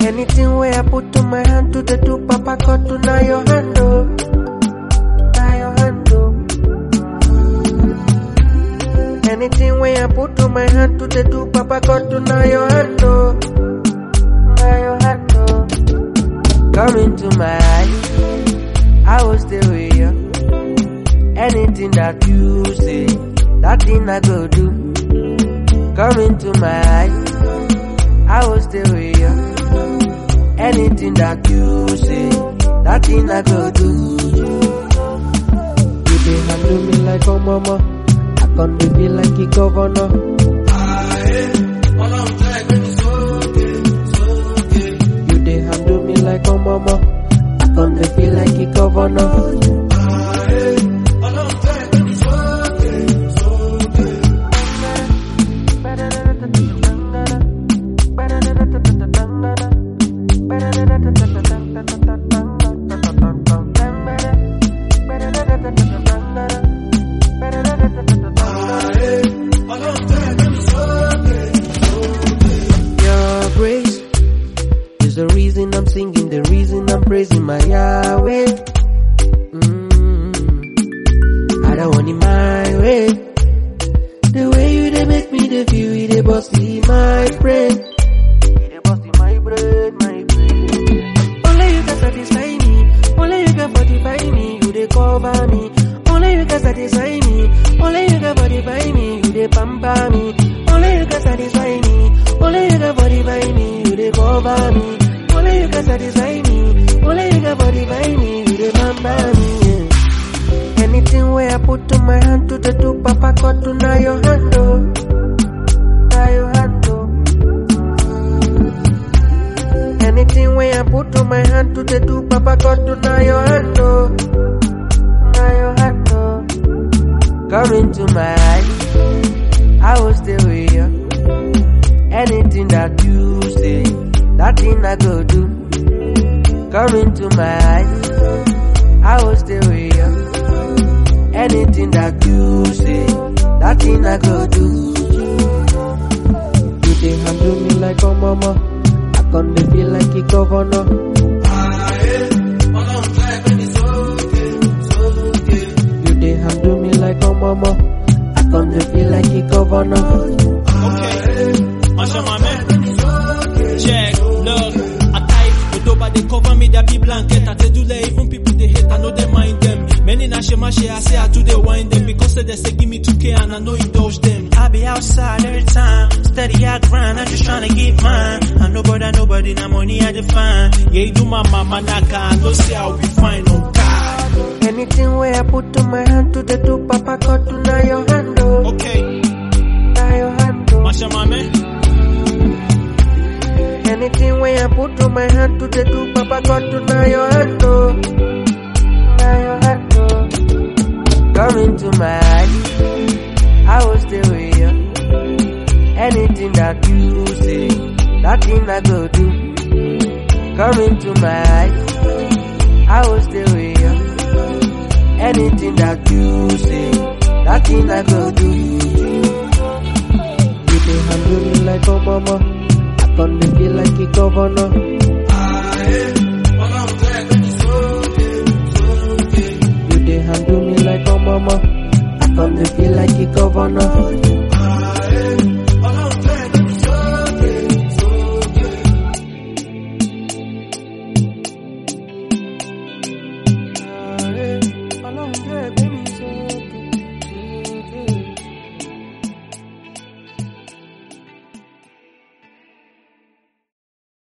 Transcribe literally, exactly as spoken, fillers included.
Anything where I put to my hand to the do, Papa God to now your hand, oh. Now your hand, oh. Anything where I put to my hand to the do, Papa God to now your hand, oh. Now your hand, oh. Come into my eyes, I will stay with you. Anything that you say, that thing I go do. Come into my eyes, I will stay with you. Anything that you say, that thing I go do. You dey handle me like a mama, I can't feel like a governor. You dey handle me like a mama, I can't feel like a governor. The reason I'm singing, the reason I'm praising my Yahweh. Mm-hmm. I don't want it my way. The way you they make me the feel, you they bust in my brain. You they bust in my brain, my brain. Only you can satisfy me, only you can fortify me, you they cover me. Only you can satisfy me, only you can fortify me, you they pamper me. Only you can satisfy me, only you can fortify me, you they cover me. Only you can satisfy me, only you can fortify me, you remember me, yeah. Anything where I put to my hand to the do, Papa God to now your hand, oh. Now your hand, oh. Anything where I put to my hand to the do, Papa God to now your hand, oh. Now your hand, oh. Come into my eyes, I will stay with you. Anything that you say, that thing I go do. Come into my eyes, I will stay with you. Anything that you say, that thing I go do. You dey handle me like a mama, I can't feel like a governor. You dey handle me like a mama, I can't feel like a governor. Okay, Masha Mame, check. Look, I type, but nobody cover me, that be blanket. I tell you, even people they hate, I know they mind them. Many na shema she, I say I do they wind them. Because they say give me two K and I know indulge them. I be outside every time, steady I grind, I'm just trying to get mine. I know brother, nobody, na money I define. Yeah, you do my mama naka, I know say I'll be fine, oh God. Anything where I put to my hand to the do, Papa God to now your hand, oh. Okay. Now your hand, oh. Masha Mame. Anything where I put to my hand to the do, Papa God to now your hand, oh. Now your hand, oh. Come into my eyes, I will stay with you. Anything that you say, that thing I go do. Come into my eyes, I will stay with you. Anything that you say, that thing I go do. You can handle me like a mama, I can't feel like a governor. You dey handle me like a mama, I can't feel like a governor.